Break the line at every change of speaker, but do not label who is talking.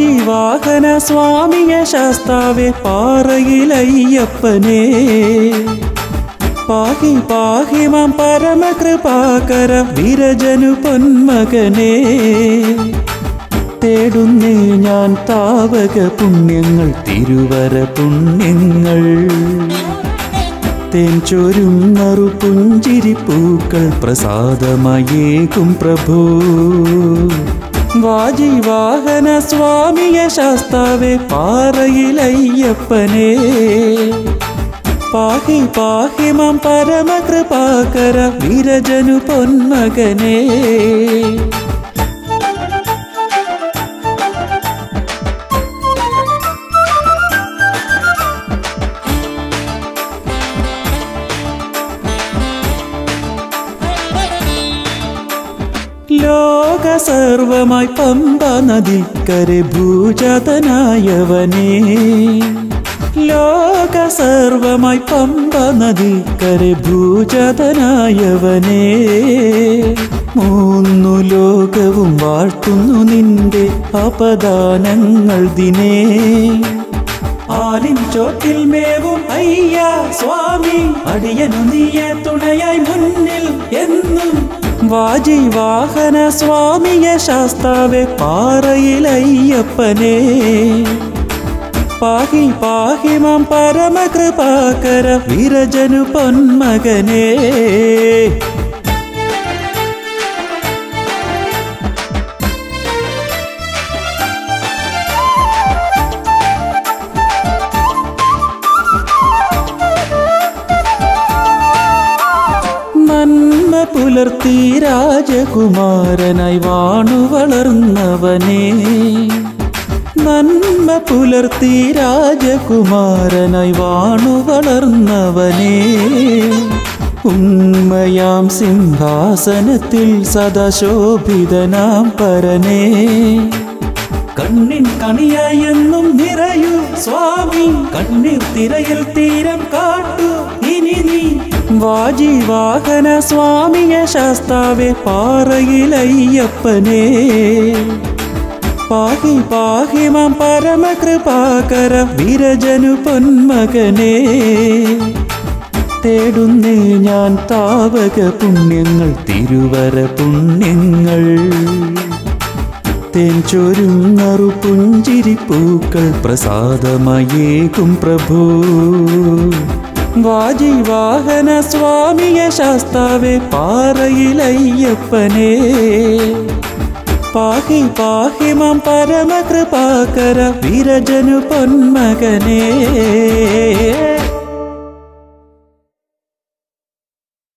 വാജിവാഹന സ്വാമിയെ ശാസ്താവേ പാറയിലയ്യപ്പനേ പാഹി പാഹി മാം പരമകൃപാകര വിരജനു പൊന്മകനേ തേടുന്നേ ഞാൻ താവക പുണ്യങ്ങൾ തിരുവര പുണ്യങ്ങൾ തേൻ ചോരും നറു പുഞ്ചിരിപ്പൂക്കൾ പ്രസാദമയേകും പ്രഭു വാജിവാഹന സ്വാമിയെ ശാസ്താവേ പാറയിലയ്യപ്പനേ പാഹി പാഹി മാം പരമകൃപാകര വിരജനു പൊന്മകനേ ലോക സർവമായി പമ്പ നദിക്കരെ ഭൂജാതനായവനേ ലോക സർവമായി പമ്പ നദിക്കരെ ഭൂജാതനായവനേ മൂന്നു ലോകവും വാഴ്ത്തുന്നു നിന്റെ അപദാനങ്ങൾ ദിനേ ആലിൻ ചോട്ടിൽ മേവും അയ്യ സ്വാമി അടിയനു നീയെ തുണയായി മുന്നിൽ എന്നും വാജിവാഹന സ്വാമിയെ ശാസ്താവേ പാറയിലയ്യപ്പനേ പാഹി പാഹി മാം പരമകൃപാകര വിരജനു പൊന്മകനേ നന്മ പുലർത്തി രാജകുമാരനായി വാണു വളർന്നവനേ നന്മ പുലർത്തി രാജകുമാരനായി വാണു വളർന്നവനേ ഉണ്മയാം സിംഹാസനത്തിൽ സദാശോഭിതനാം പരനേ കണ്ണിൻ കണിയായി എന്നും നിറയൂ സ്വാമി കണ്ണീർ തിരയിൽ തീരം കാട്ടു ഇനി നീ വാജിവാഹന സ്വാമിയെ ശാസ്താവേ പാറയിലയ്യപ്പനേ പാഹി പാഹി മാം പരമകൃപാകര വിരജനു പൊന്മകനേ തേടുന്നേ ഞാൻ താവക പുണ്യങ്ങൾ തിരുവര പുണ്യങ്ങൾ തേൻ ചോരും നറു പുഞ്ചിരിപ്പൂക്കൾ പ്രസാദമയേകും പ്രഭു വാജിവാഹന സ്വാമിയെ ശാസ്താവേ പാറയിലയ്യപ്പനേ പാഹി പാഹി മാം പരമകൃപാകര വിരജനു പൊന്മകനേ